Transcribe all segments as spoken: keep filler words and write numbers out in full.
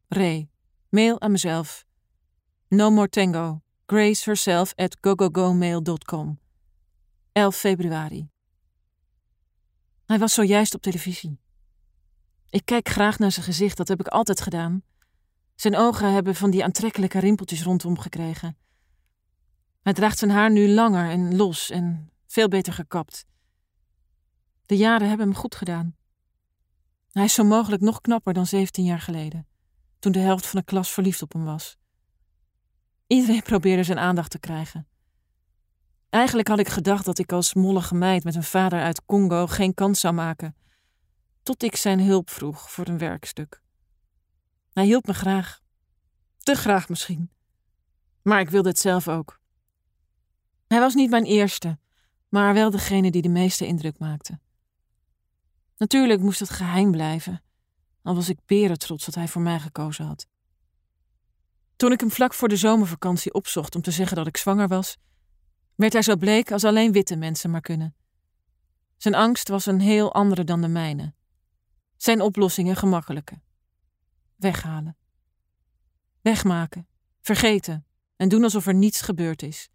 Ray. Mail aan mezelf. No more tango. Grace herself at gogogomail dot com. elf februari. Hij was zojuist op televisie. Ik kijk graag naar zijn gezicht, dat heb ik altijd gedaan. Zijn ogen hebben van die aantrekkelijke rimpeltjes rondom gekregen. Hij draagt zijn haar nu langer en los en veel beter gekapt. De jaren hebben hem goed gedaan. Hij is zo mogelijk nog knapper dan zeventien jaar geleden, toen de helft van de klas verliefd op hem was. Iedereen probeerde zijn aandacht te krijgen. Eigenlijk had ik gedacht dat ik als mollige meid met een vader uit Congo geen kans zou maken, tot ik zijn hulp vroeg voor een werkstuk. Hij hielp me graag. Te graag misschien. Maar ik wilde het zelf ook. Hij was niet mijn eerste, maar wel degene die de meeste indruk maakte. Natuurlijk moest het geheim blijven, al was ik berentrots dat hij voor mij gekozen had. Toen ik hem vlak voor de zomervakantie opzocht om te zeggen dat ik zwanger was, werd hij zo bleek als alleen witte mensen maar kunnen. Zijn angst was een heel andere dan de mijne. Zijn oplossingen gemakkelijke. Weghalen. Wegmaken. Vergeten. En doen alsof er niets gebeurd is.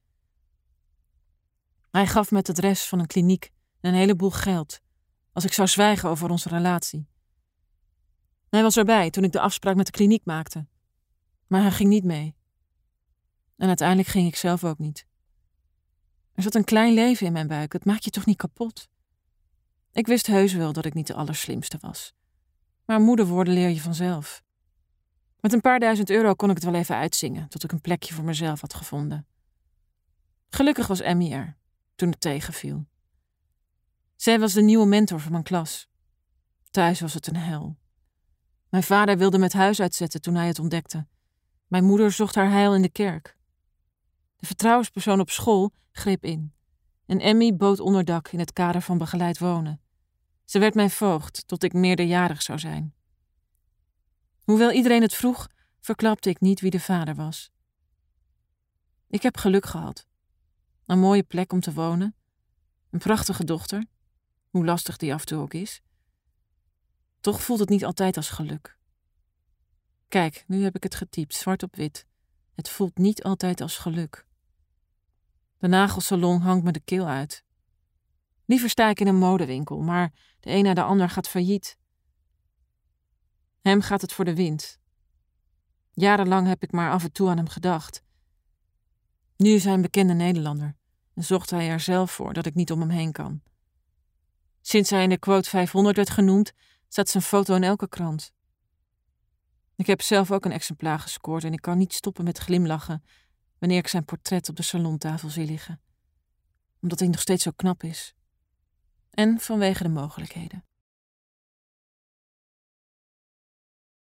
Hij gaf me het adres van een kliniek en een heleboel geld, als ik zou zwijgen over onze relatie. Hij was erbij toen ik de afspraak met de kliniek maakte. Maar hij ging niet mee. En uiteindelijk ging ik zelf ook niet. Er zat een klein leven in mijn buik, het maakt je toch niet kapot? Ik wist heus wel dat ik niet de allerslimste was. Maar moeder worden leer je vanzelf. Met een paar duizend euro kon ik het wel even uitzingen, tot ik een plekje voor mezelf had gevonden. Gelukkig was Emmy er, toen het tegenviel. Zij was de nieuwe mentor van mijn klas. Thuis was het een hel. Mijn vader wilde me het huis uitzetten toen hij het ontdekte. Mijn moeder zocht haar heil in de kerk. De vertrouwenspersoon op school greep in. En Emmy bood onderdak in het kader van begeleid wonen. Ze werd mijn voogd tot ik meerderjarig zou zijn. Hoewel iedereen het vroeg, verklapte ik niet wie de vader was. Ik heb geluk gehad. Een mooie plek om te wonen. Een prachtige dochter, hoe lastig die af en toe ook is. Toch voelt het niet altijd als geluk. Kijk, nu heb ik het getypt, zwart op wit. Het voelt niet altijd als geluk. De nagelsalon hangt me de keel uit. Liever sta ik in een modewinkel, maar de een na de ander gaat failliet. Hem gaat het voor de wind. Jarenlang heb ik maar af en toe aan hem gedacht. Nu is hij een bekende Nederlander en zocht hij er zelf voor dat ik niet om hem heen kan. Sinds hij in de quote vijfhonderd werd genoemd, staat zijn foto in elke krant. Ik heb zelf ook een exemplaar gescoord en ik kan niet stoppen met glimlachen wanneer ik zijn portret op de salontafel zie liggen. Omdat hij nog steeds zo knap is. En vanwege de mogelijkheden.